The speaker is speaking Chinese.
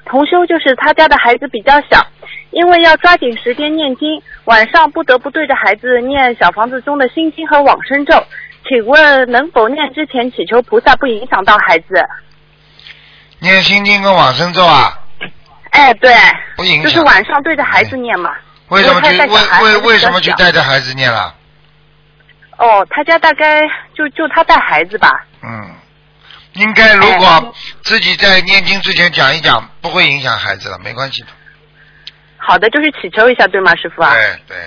同修就是他家的孩子比较小，因为要抓紧时间念经，晚上不得不对着孩子念小房子中的心经和往生咒，请问能否念之前祈求菩萨不影响到孩子？ 念心经跟往生咒啊？ 哎，对， 不影响， 就是晚上对着孩子念嘛。 为什么去为什么去带着？ 着孩子念了？ 哦，他家大概就他带孩子吧。 嗯，应该如果自己在念经之前讲一讲，不会影响孩子了，没关系的。 好的，就是祈求一下，对吗，师傅啊？ 对对。